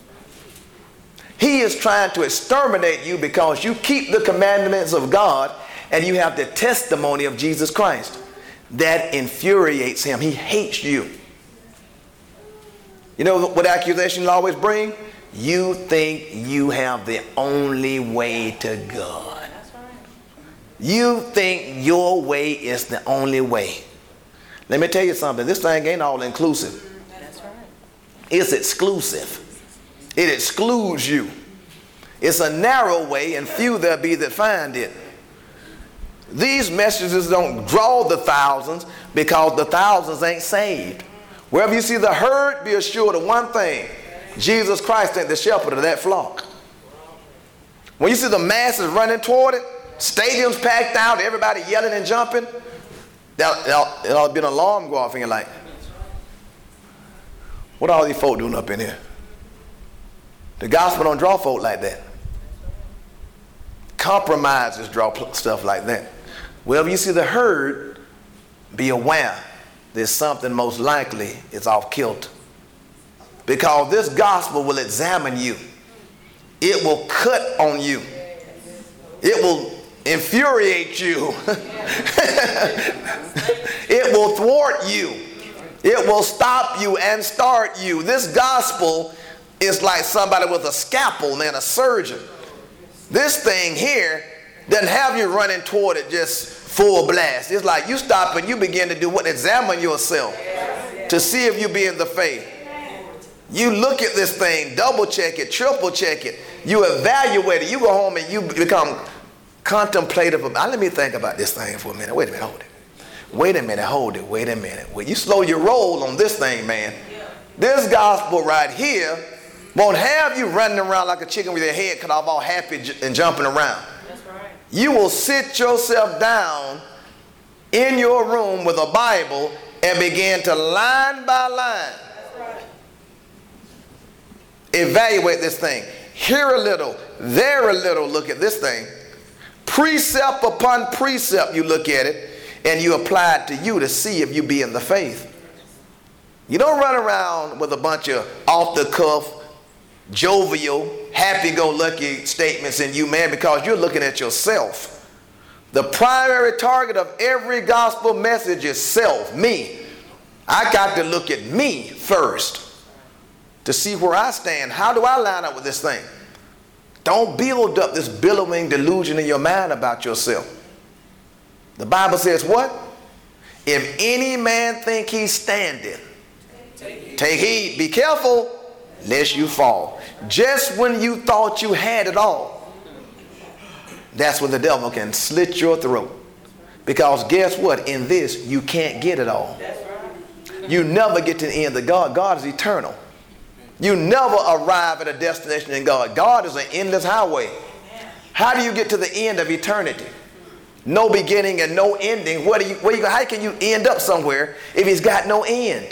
He is trying to exterminate you because you keep the commandments of God and you have the testimony of Jesus Christ. That infuriates him. He hates you. You know what accusation will always bring? You think you have the only way to God. You think your way is the only way. Let me tell you something. This thing ain't all inclusive. That's right. It's exclusive. It excludes you. It's a narrow way, and few there be that find it. These messages don't draw the thousands because the thousands ain't saved. Wherever you see the herd, be assured of one thing. Jesus Christ ain't the shepherd of that flock. When you see the masses running toward it, stadiums packed out, everybody yelling and jumping, there'll be an alarm go off and you're like, what are all these folk doing up in here? The gospel don't draw folk like that. Compromises draw stuff like that. Wherever you see the herd, be aware there's something most likely is off kilter. Because this gospel will examine you. It will cut on you. It will infuriate you. It will thwart you. It will stop you and start you. This gospel is like somebody with a scalpel, man, a surgeon. This thing here doesn't have you running toward it just full blast. It's like you stop and you begin to do what? Examine yourself to see if you be in the faith. You look at this thing, double check it, triple check it. You evaluate it. You go home and you become contemplative about, let me think about this thing for a minute. Wait a minute, hold it. Wait a minute, hold it. Wait a minute. Well, you slow your roll on this thing, man. This gospel right here won't have you running around like a chicken with your head cut off all happy and jumping around. That's right. You will sit yourself down in your room with a Bible and begin to line by line That's right. evaluate this thing. Here a little, there a little, look at this thing. Precept upon precept, you look at it and you apply it to you to see if you be in the faith. You don't run around with a bunch of off-the-cuff, jovial, happy-go-lucky statements in you, man, because you're looking at yourself. The primary target of every gospel message is self, me. I got to look at me first to see where I stand. How do I line up with this thing? Don't build up this billowing delusion in your mind about yourself. The Bible says what? If any man think he standeth, take heed. Take heed. Be careful lest you fall. Just when you thought you had it all, that's when the devil can slit your throat. Because guess what? In this, you can't get it all. You never get to the end of God. God is eternal. You never arrive at a destination in God. God is an endless highway. How do you get to the end of eternity? No beginning and no ending. Where do you, where you, how can you end up somewhere if he's got no end?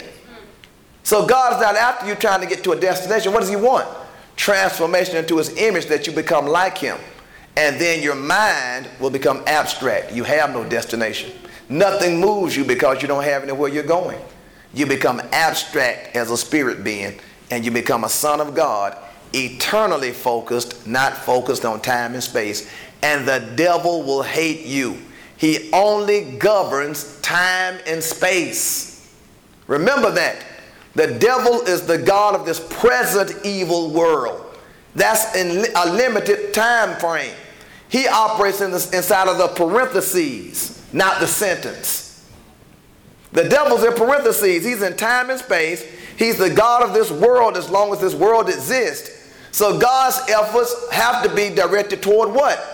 So God's not after you trying to get to a destination. What does he want? Transformation into his image, that you become like him. And then your mind will become abstract. You have no destination. Nothing moves you because you don't have anywhere you're going. You become abstract as a spirit being, and you become a son of God, eternally focused, not focused on time and space. And the devil will hate you. He only governs time and space. Remember that. The devil is the God of this present evil world. That's in a limited time frame. He operates in the, inside of the parentheses, not the sentence. The devil's in parentheses. He's in time and space. He's the God of this world as long as this world exists. So God's efforts have to be directed toward what?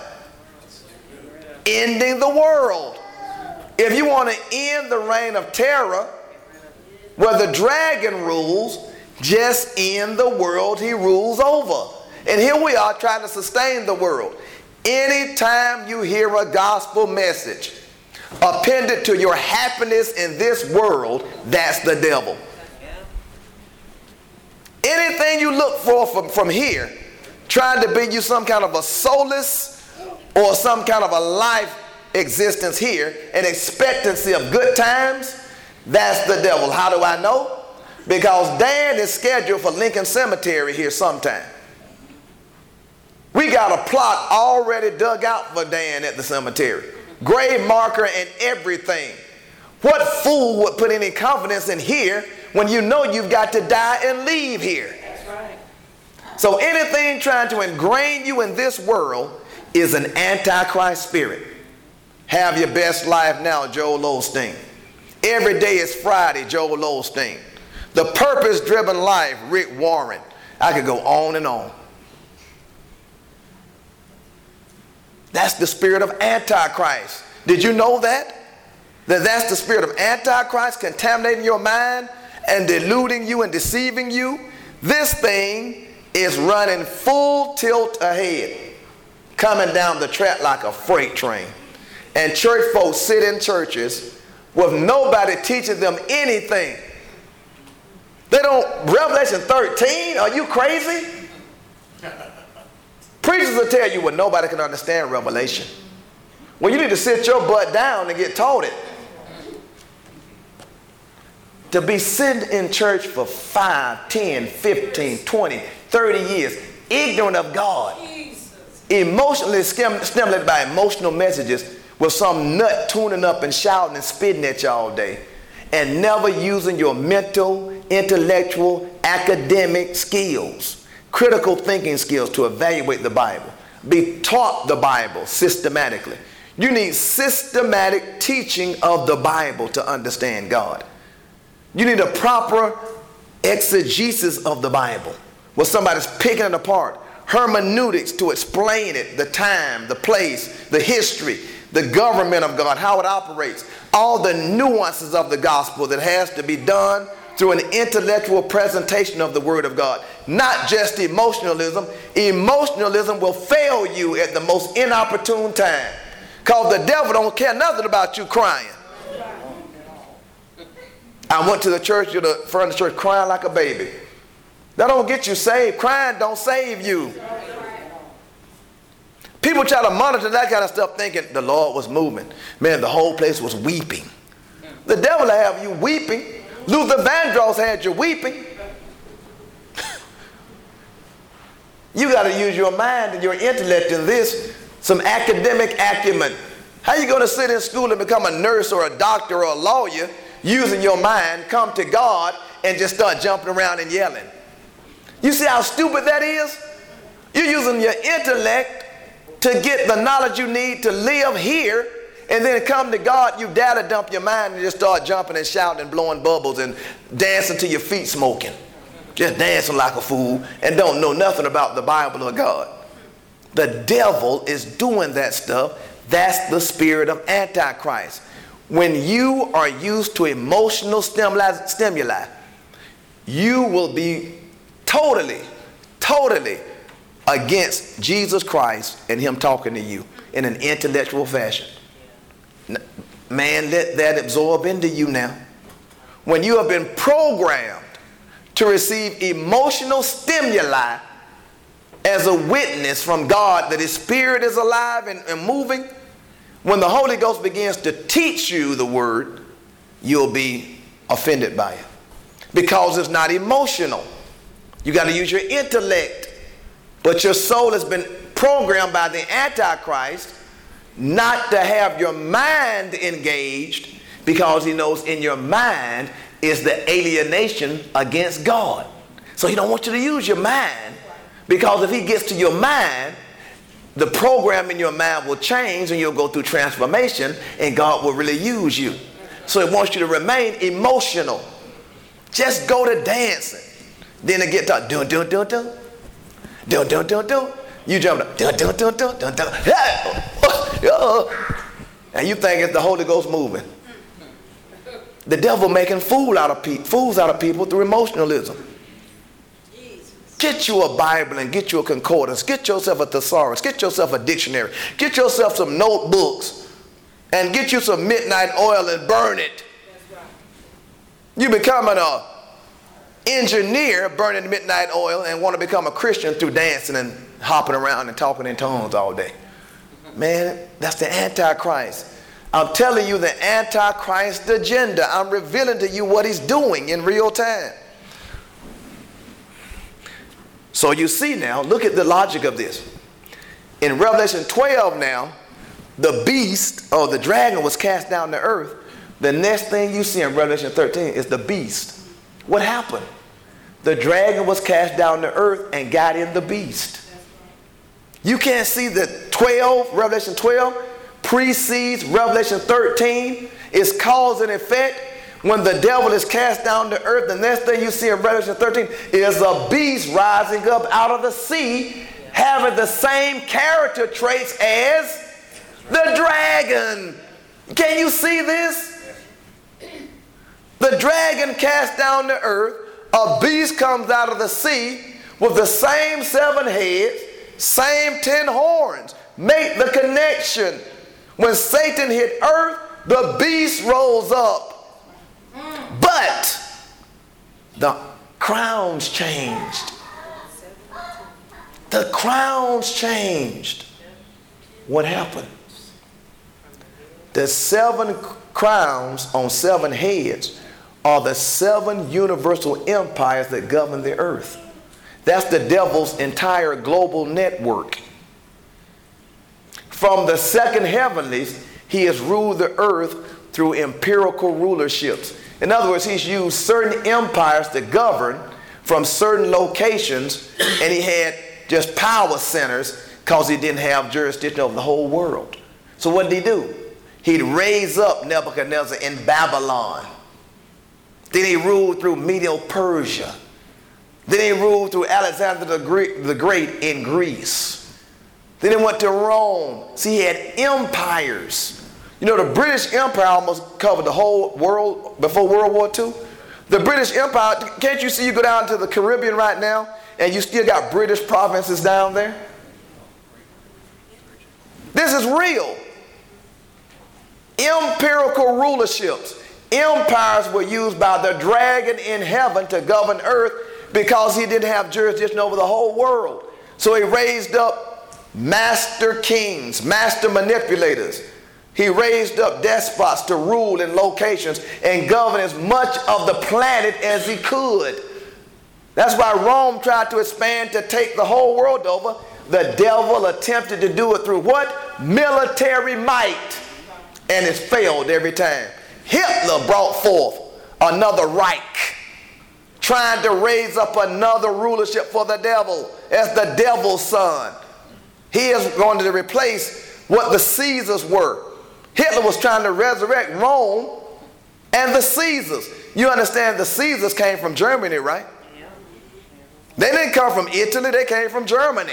Ending the world. If you want to end the reign of terror, where the dragon rules, just end the world he rules over. And here we are trying to sustain the world. Anytime you hear a gospel message appended to your happiness in this world, that's the devil. Anything you look for from, from here, trying to bring you some kind of a solace or some kind of a life existence here, an expectancy of good times, that's the devil. How do I know? Because Dan is scheduled for Lincoln Cemetery here sometime. We got a plot already dug out for Dan at the cemetery. Grave marker and everything. What fool would put any confidence in here when you know you've got to die and leave here?
That's right.
So anything trying to ingrain you in this world is an antichrist spirit. Have your best life now, Joel Osteen. Every day is Friday, Joel Osteen. The purpose-driven life, Rick Warren. I could go on and on. That's the spirit of Antichrist. Did you know that? That that's the spirit of Antichrist contaminating your mind and deluding you and deceiving you? This thing is running full tilt ahead, coming down the track like a freight train. And church folks sit in churches with nobody teaching them anything. They don't, Revelation thirteen, are you crazy? Preachers will tell you, well, nobody can understand Revelation. Well, you need to sit your butt down and get taught it. To be sitting in church for five, ten, fifteen, twenty, thirty years, ignorant of God, emotionally stimulated by emotional messages with some nut tuning up and shouting and spitting at you all day, and never using your mental, intellectual, academic skills, critical thinking skills to evaluate the Bible. Be taught the Bible systematically. You need systematic teaching of the Bible to understand God. You need a proper exegesis of the Bible, where somebody's picking it apart, hermeneutics to explain it, the time, the place, the history, the government of God, how it operates, all the nuances of the gospel that has to be done through an intellectual presentation of the Word of God. Not just emotionalism. Emotionalism will fail you at the most inopportune time, because the devil don't care nothing about you crying. I went to the church, to the front of the church, crying like a baby. That don't get you saved. Crying don't save you. People try to monitor that kind of stuff thinking the Lord was moving. Man, the whole place was weeping. The devil will have you weeping. Luther Vandross had you weeping. You got to use your mind and your intellect in this, some academic acumen. How you going to sit in school and become a nurse or a doctor or a lawyer using your mind, come to God and just start jumping around and yelling? You see how stupid that is? You're using your intellect to get the knowledge you need to live here, and then come to God, you data dump your mind and just start jumping and shouting and blowing bubbles and dancing till your feet smoking. Just dancing like a fool and don't know nothing about the Bible or God. The devil is doing that stuff. That's the spirit of Antichrist. When you are used to emotional stimuli, stimuli, you will be totally, totally against Jesus Christ and him talking to you in an intellectual fashion. Man, let that absorb into you now. When you have been programmed to receive emotional stimuli as a witness from God that his spirit is alive and, and moving, when the Holy Ghost begins to teach you the word, you'll be offended by it, because it's not emotional. You got to use your intellect. But your soul has been programmed by the Antichrist not to have your mind engaged, because he knows in your mind is the alienation against God. So he don't want you to use your mind, because if he gets to your mind, the program in your mind will change and you'll go through transformation and God will really use you. So he wants you to remain emotional. Just go to dancing. Then it get to dun dun dun dun. Dun dun dun dun. You jump up. Dun dun dun dun dun dun. And you think it's the Holy Ghost moving. The devil making fool out of pe- fools out of people through emotionalism. Get you a Bible and get you a concordance. Get yourself a thesaurus. Get yourself a dictionary. Get yourself some notebooks and get you some midnight oil and burn it. You becoming a engineer burning midnight oil and want to become a Christian through dancing and hopping around and talking in tongues all day. Man, that's the Antichrist. I'm telling you the Antichrist agenda. I'm revealing to you what he's doing in real time. So you see now, look at the logic of this. In Revelation twelve now, the beast or the dragon was cast down to earth. The next thing you see in Revelation thirteen is the beast. What happened? The dragon was cast down to earth and got in the beast. You can't see that twelve, Revelation twelve, precedes Revelation thirteen. It's cause and effect. When the devil is cast down to earth, the next thing you see in Revelation thirteen is a beast rising up out of the sea, having the same character traits as the dragon. Can you see this? The dragon cast down to earth, a beast comes out of the sea with the same seven heads, same ten horns. Make the connection. When Satan hit earth, the beast rose up. But the crowns changed. The crowns changed. What happened? The seven crowns on seven heads are the seven universal empires that govern the earth. That's the devil's entire global network. From the second heavenlies, he has ruled the earth through empirical rulerships. In other words, he's used certain empires to govern from certain locations, and he had just power centers because he didn't have jurisdiction over the whole world. So what did he do? He'd raise up Nebuchadnezzar in Babylon. Then he ruled through Medo-Persia. Then he ruled through Alexander the Great, the Great in Greece. Then he went to Rome. See, he had empires. You know, the British Empire almost covered the whole world before World War Two. The British Empire, can't you see, you go down to the Caribbean right now and you still got British provinces down there? This is real. Empirical rulerships. Empires were used by the dragon in heaven to govern earth because he didn't have jurisdiction over the whole world. So he raised up master kings, master manipulators. He raised up despots to rule in locations and govern as much of the planet as he could. That's why Rome tried to expand to take the whole world over. The devil attempted to do it through what? Military might. And it's failed every time. Hitler brought forth another Reich, trying to raise up another rulership for the devil as the devil's son. He is going to replace what the Caesars were. Hitler was trying to resurrect Rome and the Caesars. You understand the Caesars came from Germany, right? They didn't come from Italy, they came from Germany.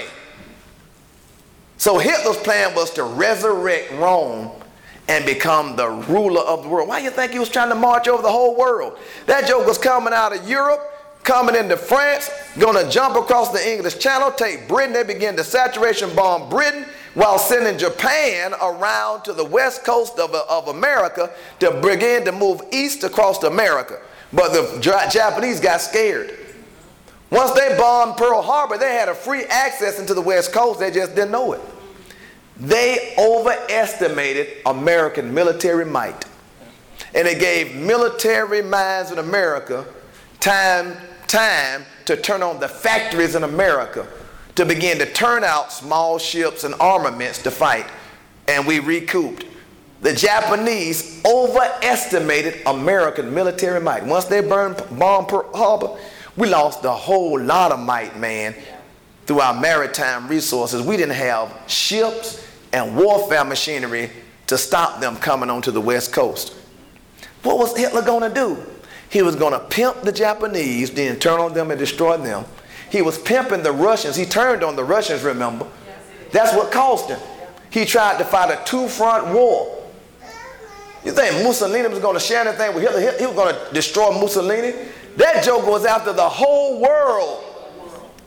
So Hitler's plan was to resurrect Rome and become the ruler of the world. Why do you think he was trying to march over the whole world? That joke was coming out of Europe, coming into France, going to jump across the English Channel, take Britain. They began to saturation bomb Britain while sending Japan around to the west coast of, of America to begin to move east across America. But the Japanese got scared. Once they bombed Pearl Harbor, they had a free access into the west coast. They just didn't know it. They overestimated American military might. And it gave military minds in America time, time to turn on the factories in America to begin to turn out small ships and armaments to fight. And we recouped. The Japanese overestimated American military might. Once they burned, bombed Pearl Harbor, we lost a whole lot of might, man, through our maritime resources. We didn't have ships and warfare machinery to stop them coming onto the west coast. What was Hitler going to do? He was going to pimp the Japanese, then turn on them and destroy them. He was pimping the Russians. He turned on the Russians, remember? That's what caused him. He tried to fight a two-front war. You think Mussolini was going to share anything with Hitler? He was going to destroy Mussolini? That joke was after the whole world.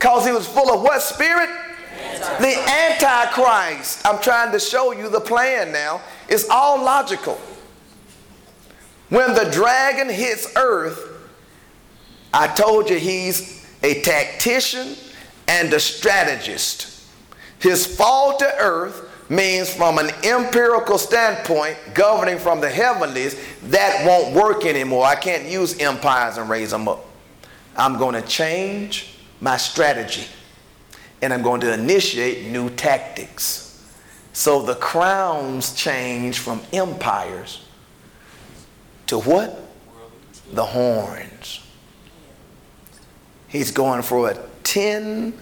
Because he was full of what spirit? Antichrist. The Antichrist. I'm trying to show you the plan now. It's all logical. When the dragon hits earth, I told you he's a tactician and a strategist. His fall to earth means from an empirical standpoint, governing from the heavenlies, that won't work anymore. I can't use empires and raise them up. I'm going to change my strategy, and I'm going to initiate new tactics. So the crowns change from empires to what? The horns. He's going for a ten,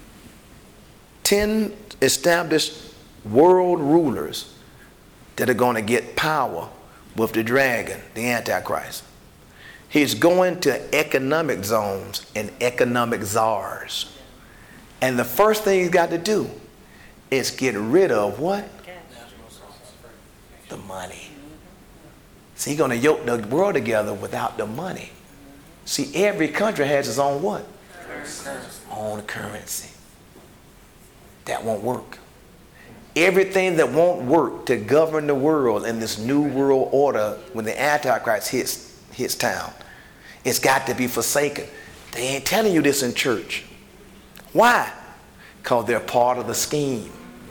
ten established world rulers that are going to get power with the dragon, the Antichrist. He's going to economic zones and economic czars. And the first thing he's got to do is get rid of what? The money. See, he's going to yoke the world together without the money. See, every country has its own what? Currency. Own currency. That won't work. Everything that won't work to govern the world in this new world order when the Antichrist hits, hits town, it's got to be forsaken. They ain't telling you this in church. Why? Because they're part of the scheme.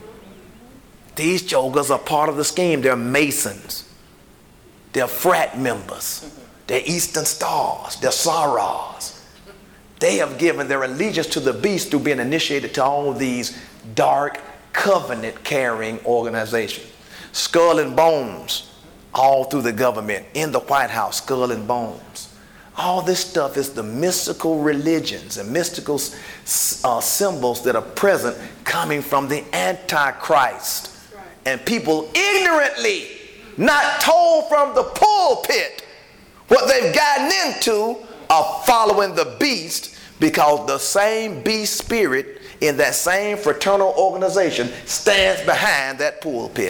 These jokers are part of the scheme. They're Masons. They're frat members. They're Eastern Stars. They're Saras. They have given their allegiance to the beast through being initiated to all these dark covenant carrying organizations. Skull and Bones, all through the government, in the White House, Skull and Bones. All this stuff is the mystical religions and mystical uh, symbols that are present coming from the Antichrist. Right. And people ignorantly, not told from the pulpit what they've gotten into, are following the beast, because the same beast spirit in that same fraternal organization stands behind that pulpit.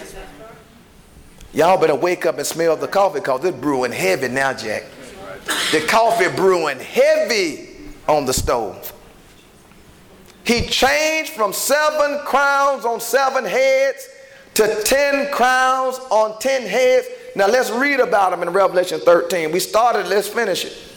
Y'all better wake up and smell the coffee, because it's brewing heavy now, Jack. The coffee brewing heavy on the stove. He changed from seven crowns on seven heads to ten crowns on ten heads. Now let's read about him in Revelation thirteen. We started, let's finish it.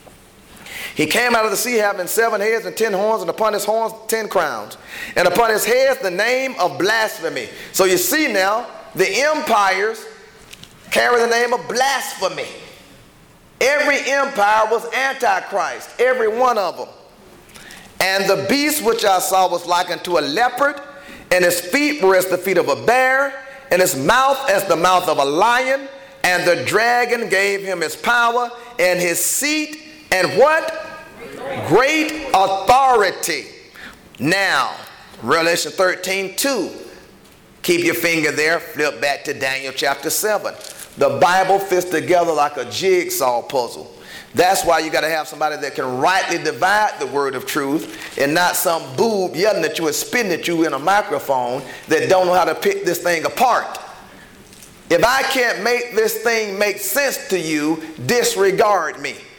He came out of the sea having seven heads and ten horns, and upon his horns ten crowns, and upon his heads the name of blasphemy. So you see now, the empires carry the name of blasphemy. Every empire was Antichrist, every one of them. And the beast which I saw was like unto a leopard, and his feet were as the feet of a bear, and his mouth as the mouth of a lion. And the dragon gave him his power and his seat and what? Great authority. Now, Revelation thirteen two. Keep your finger there. Flip back to Daniel chapter seven. The Bible fits together like a jigsaw puzzle. That's why you got to have somebody that can rightly divide the word of truth, and not some boob yelling at you and spitting at you in a microphone that don't know how to pick this thing apart. If I can't make this thing make sense to you, disregard me.